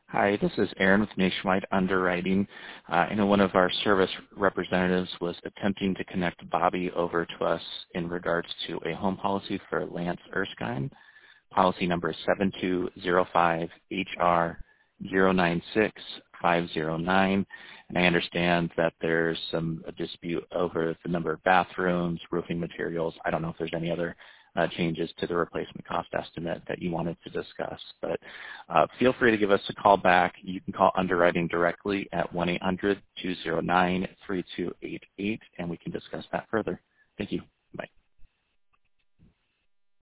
Hi, this is Aaron with Nationwide Underwriting. I know one of our service representatives was attempting to connect Bobby over to us in regards to a home policy for Lance Erskine. Policy number is 7205HR096509. And I understand that there's a dispute over the number of bathrooms, roofing materials. I don't know if there's any other changes to the replacement cost estimate that you wanted to discuss. But feel free to give us a call back. You can call underwriting directly at 1-800-209-3288, and we can discuss that further. Thank you.